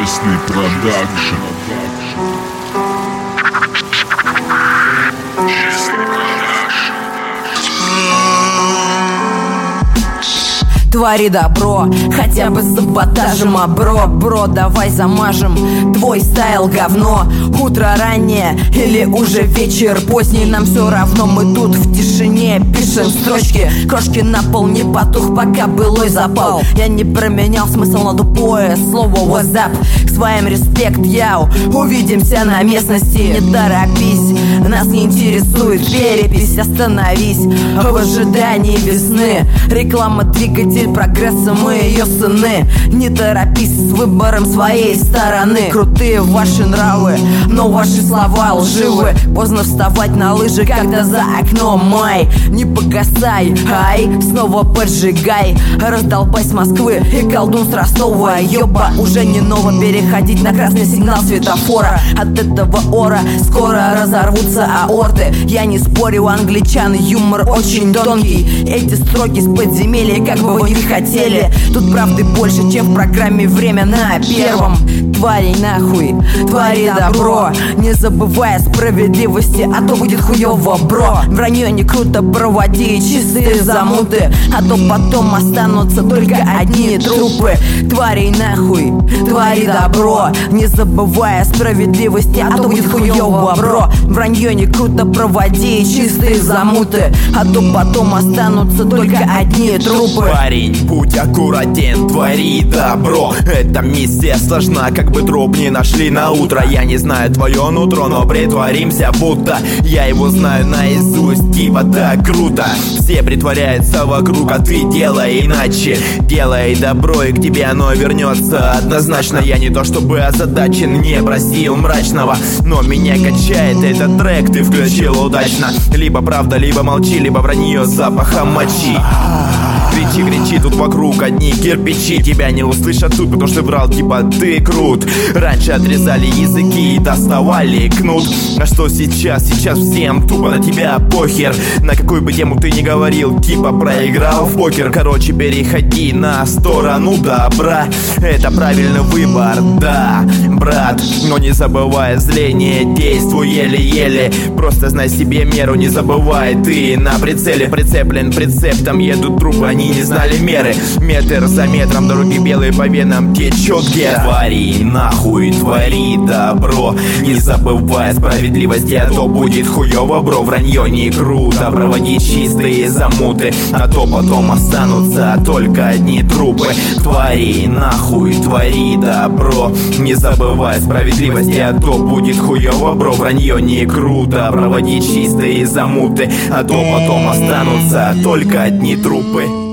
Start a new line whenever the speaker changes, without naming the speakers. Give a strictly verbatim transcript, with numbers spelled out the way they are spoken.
Честный продакшн.
Твори добро, хотя бы с саботажем, а бро, бро, давай замажем. Твой стайл говно, утро раннее или уже вечер поздний, нам все равно, мы тут в тишине пишем строчки. Крошки на пол не потух, пока былой запал. Я не променял смысл на тупое слово WhatsApp. К своим респект, яу, увидимся на местности. Не торопись, нас не интересует перепись. Остановись в ожидании весны. Реклама двигатель прогресса, мы ее сыны. Не торопись с выбором своей стороны. Крутые ваши нравы, но ваши слова лживы. Поздно вставать на лыжи, когда за окном май. Не погасай, ай, снова поджигай. Раздолбай с Москвы и колдун с Ростова. Ёба, уже не ново переходить на красный сигнал светофора. От этого ора скоро разорвутся аорты. Я не спорю, у англичан юмор очень тонкий. Эти строки с подземелья, как бы вы не хотели. Тут правды больше, чем в программе «Время» на Первом. Твори нахуй, твори добро, не забывай о справедливости, а то будет хуёво, бро. Вранье не круто, проводи чистые замуты, а то потом останутся только одни трупы. Твори нахуй, твори добро, не забывай о справедливости, а то будет хуёво, бро. Вранье не круто, проводи чистые замуты, а то потом останутся только одни трупы.
Парень, будь аккуратен, твори добро. Эта миссия сложна, как бы труп не нашли на утро. Я не знаю твое нутро, но притворимся, будто я его знаю наизусть. Типа так круто, все притворяются вокруг, а ты делай иначе. Делай добро, и к тебе оно вернется однозначно. Я не то чтобы озадачен, не просил мрачного, но меня качает этот трек, ты включил удачно. Либо правда, либо молчи, либо вранье с запахом мочи. Кричи, кричи, тут вокруг одни кирпичи. Тебя не услышат тут, потому что врал, типа ты крут. Раньше отрезали языки и доставали кнут. А что сейчас? Сейчас всем тупо на тебя похер. На какую бы тему ты ни говорил, типа проиграл в покер. Короче, переходи на сторону добра. Это правильный выбор, да, брат. Но не забывай, зление действуй еле-еле. Просто знай себе меру, не забывай, ты на прицеле. Прицеплен прицептом, едут трупы, они не знали меры. Метр за метром, дороги белые по венам течет гер. Твори нахуй, твори добро, не забывай справедливости, а то будет хуёво, бро. Вранье не круто, проводи чистые замуты, а то потом останутся только одни трупы. Твори нахуй, твори добро, не забывай справедливости, а то будет хуёво, бро. Вранье не круто, проводи чистые замуты, а то потом останутся только одни трупы.